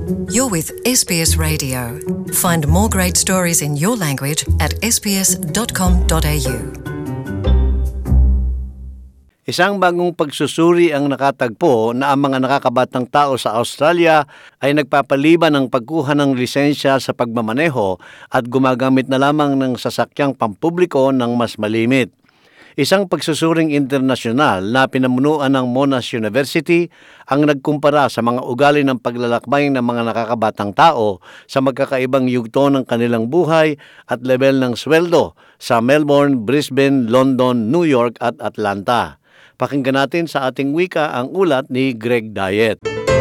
You're with SBS Radio. Find more great stories in your language at sbs.com.au. Isang bagong pagsusuri ang nakatagpo na ang mga nakakabatang tao sa Australia ay nagpapaliban ng pagkuha ng lisensya sa pagmamaneho at gumagamit na lamang ng sasakyang pampubliko ng mas malimit. Isang pagsusuring internasyonal na pinamunuan ng Monash University ang nagkumpara sa mga ugali ng paglalakbay ng mga nakakabatang tao sa magkakaibang yugto ng kanilang buhay at level ng sweldo sa Melbourne, Brisbane, London, New York at Atlanta. Pakinggan natin sa ating wika ang ulat ni Greg Diet.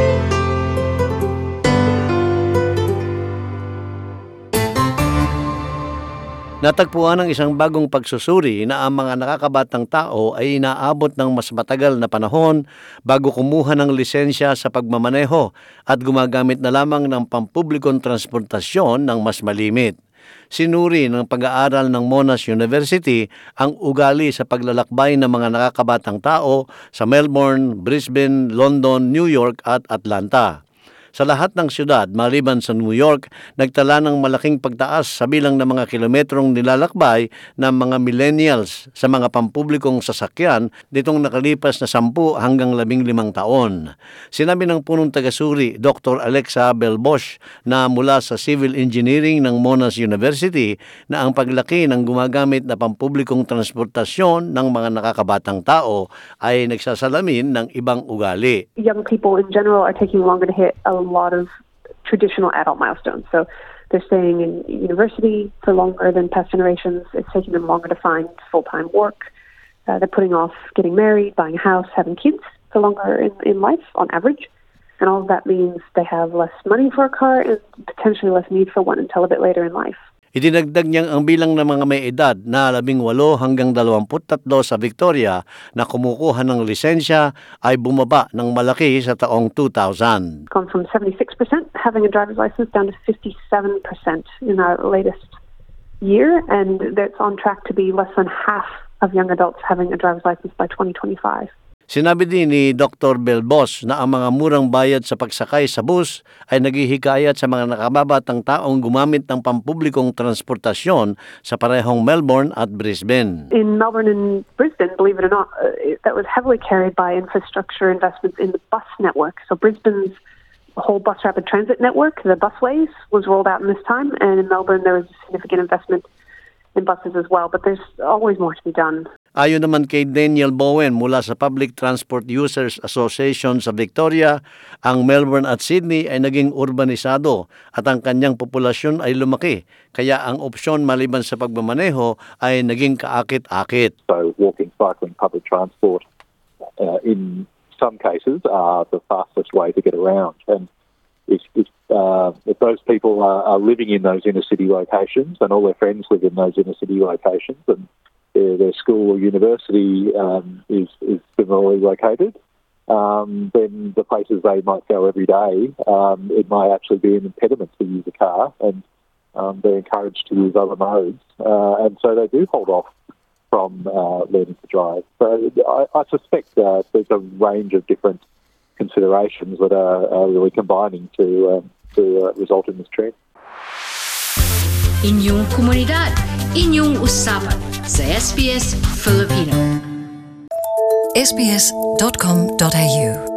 Natagpuan ng isang bagong pagsusuri na ang mga nakakabatang tao ay inaabot ng mas matagal na panahon bago kumuha ng lisensya sa pagmamaneho at gumagamit na lamang ng pampublikong transportasyon ng mas malimit. Sinuri ng pag-aaral ng Monash University ang ugali sa paglalakbay ng mga nakakabatang tao sa Melbourne, Brisbane, London, New York at Atlanta. Sa lahat ng syudad, maliban sa New York, nagtala ng malaking pagtaas sa bilang ng mga kilometrong nilalakbay ng mga millennials sa mga pampublikong sasakyan nitong nakalipas na 10 hanggang 15 taon. Sinabi ng punong tagasuri, Dr. Alexa Belbosch, na mula sa Civil Engineering ng Monash University na ang paglaki ng gumagamit na pampublikong transportasyon ng mga nakakabatang tao ay nagsasalamin ng ibang ugali. Young people in general are taking longer to hit a lot of traditional adult milestones. So they're staying in university for longer than past generations. It's taking them longer to find full-time work. They're putting off getting married, buying a house, having kids for longer in life on average. And all of that means they have less money for a car and potentially less need for one until a bit later in life. Idinagdag niyang ang bilang ng mga may edad na 18 hanggang 23 sa Victoria na kumukuha ng lisensya ay bumaba ng malaki sa taong 2000. Gone from 76% having a driver's license down to 57% in our latest year, and that's on track to be less than half of young adults having a driver's license by 2025. Sinabi din ni Dr. Belbosch na ang mga murang bayad sa pagsakay sa bus ay naghihikayat sa mga nakababatang taong gumamit ng pampublikong transportasyon sa parehong Melbourne at Brisbane. In Melbourne and Brisbane, believe it or not, that was heavily carried by infrastructure investments in the bus network. So Brisbane's whole bus rapid transit network, the busways, was rolled out in this time, and in Melbourne there was a significant investment in buses as well, but there's always more to be done. Ayon naman kay Daniel Bowen mula sa Public Transport Users Association sa Victoria, ang Melbourne at Sydney ay naging urbanisado at ang kanyang populasyon ay lumaki, kaya ang opsyon maliban sa pagmamaneho ay naging kaakit-akit. So walking, cycling, public transport in some cases are the fastest way to get around. And if those people are living in those inner city locations and all their friends live in those inner city locations and their school or university is similarly located, then the places they might go every day, it might actually be an impediment to use a car, and they're encouraged to use other modes. And so they do hold off from learning to drive. So I suspect there's a range of different considerations that are really combining to result in this trend. Inyong komunidad, inyong usapan sa SBS Filipino. sbs.com.au